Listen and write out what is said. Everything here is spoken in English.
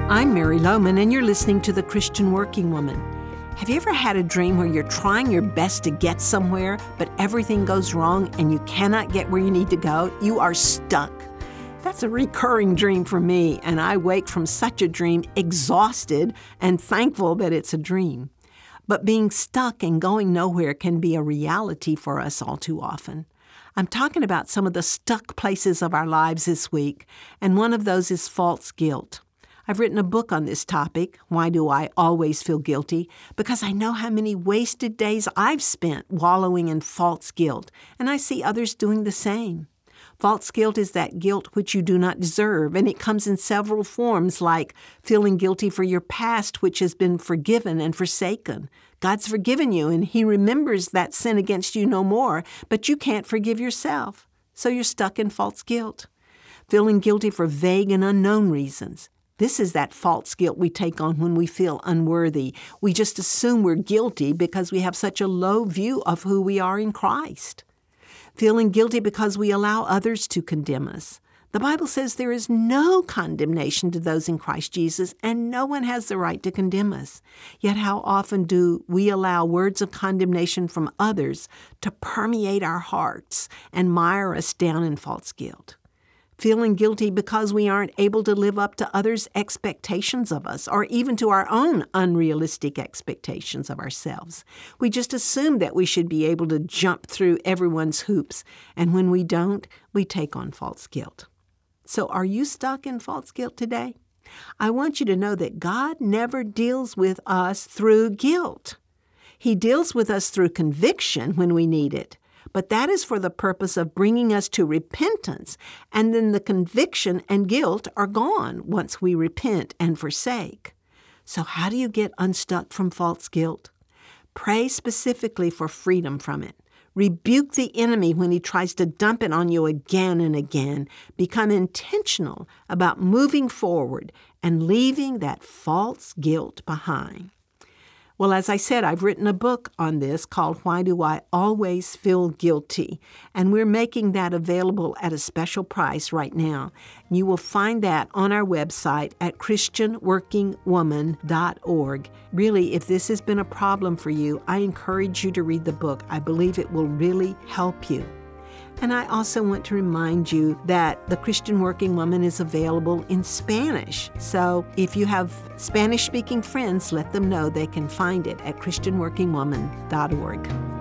I'm Mary Lohman, and you're listening to The Christian Working Woman. Have you ever had a dream where you're trying your best to get somewhere, but everything goes wrong and you cannot get where you need to go? You are stuck. That's a recurring dream for me, and I wake from such a dream exhausted and thankful that it's a dream. But being stuck and going nowhere can be a reality for us all too often. I'm talking about some of the stuck places of our lives this week, and one of those is false guilt. I've written a book on this topic, Why Do I Always Feel Guilty? Because I know how many wasted days I've spent wallowing in false guilt, and I see others doing the same. False guilt is that guilt which you do not deserve, and it comes in several forms, like feeling guilty for your past which has been forgiven and forsaken. God's forgiven you, and He remembers that sin against you no more, but you can't forgive yourself, so you're stuck in false guilt. Feeling guilty for vague and unknown reasons. This is that false guilt we take on when we feel unworthy. We just assume we're guilty because we have such a low view of who we are in Christ. Feeling guilty because we allow others to condemn us. The Bible says there is no condemnation to those in Christ Jesus, and no one has the right to condemn us. Yet how often do we allow words of condemnation from others to permeate our hearts and mire us down in false guilt? Feeling guilty because we aren't able to live up to others' expectations of us, or even to our own unrealistic expectations of ourselves. We just assume that we should be able to jump through everyone's hoops, and when we don't, we take on false guilt. So are you stuck in false guilt today? I want you to know that God never deals with us through guilt. He deals with us through conviction when we need it. But that is for the purpose of bringing us to repentance, and then the conviction and guilt are gone once we repent and forsake. So how do you get unstuck from false guilt? Pray specifically for freedom from it. Rebuke the enemy when he tries to dump it on you again and again. Become intentional about moving forward and leaving that false guilt behind. Well, as I said, I've written a book on this called Why Do I Always Feel Guilty? And we're making that available at a special price right now. You will find that on our website at christianworkingwoman.org. Really, if this has been a problem for you, I encourage you to read the book. I believe it will really help you. And I also want to remind you that The Christian Working Woman is available in Spanish. So if you have Spanish-speaking friends, let them know they can find it at christianworkingwoman.org.